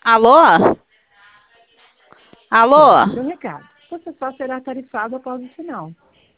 Alô? Certo, Alô? seu recado. Você só será tarifado após o sinal.